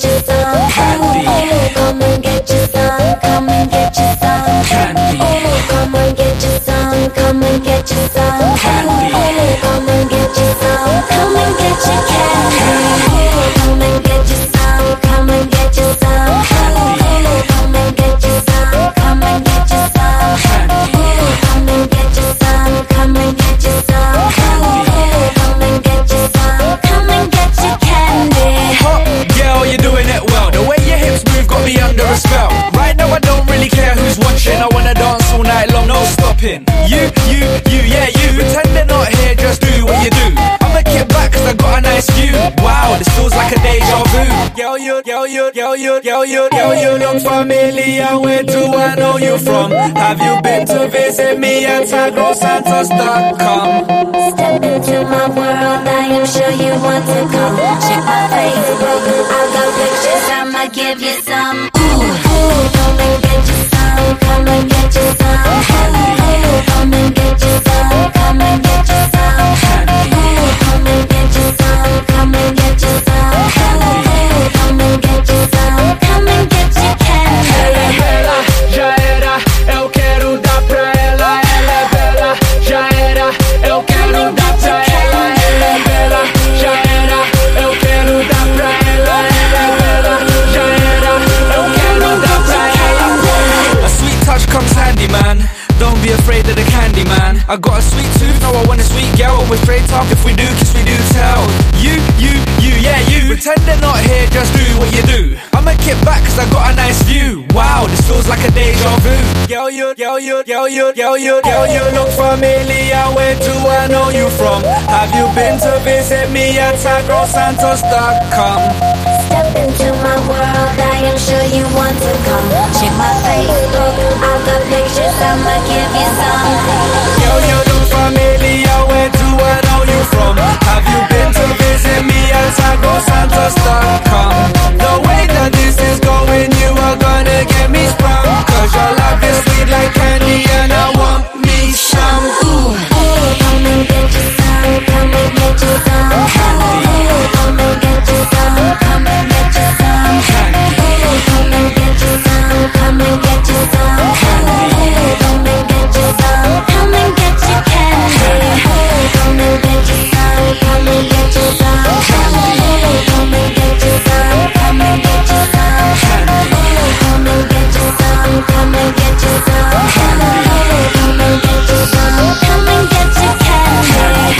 get you some candy. Come and get you some, come and get you some Candy. Come and get you some, come and get you some Candy. Come and get you some, come and get you candy Come and get you some, come and get you some Candy. Come and get you some, come and get you some Candy. Come and get you some, come and get you some Come and get you some, come and get you candy Hot girl, you're doing it well. The way your hips move got me under a spell. Right now I don't really care who's watching. I wanna dance all night long, no stopping. You, yeah you. Pretend they're not here, just do what you do. I'ma kick back cause I got a nice view. Wow, this feels like a deja vu. Girl, you look familiar. Where do I know you from? Have you been to visit me at TagroSantos.com? Step into my world, I am sure you want to come. Check my Facebook, I've got pictures, I'ma give you some. Come and get you some, come and get you some. Come and get you some, come and get you some. Come and get you some, come and get you some. Come and get you some, come and get you candy. Ela é bela, já era, eu quero dar pra ela. Ela é bela, já era, eu quero dar pra ela. Ela é bela, já era, eu quero dar pra ela. Ela é bela, já era, eu quero dar pra ela. A sweet touch comes handy, man. Don't be afraid of the candy, man. I got a sweet tooth, no I want a sweet girl. We're straight up, if we do kiss we do tell. You, yeah you. Pretend they're not here, just do what you do. I'ma kick back cause I got a nice view. Wow, this feels like a deja vu. Girl, you look familiar. Where do I know you from? Have you been to visit me at TagroSantos.com? Step into my world, I am sure you want to come. Check my Facebook, I've got pictures, I'ma give you some. Girl, you look familiar. Where do I know you from? Have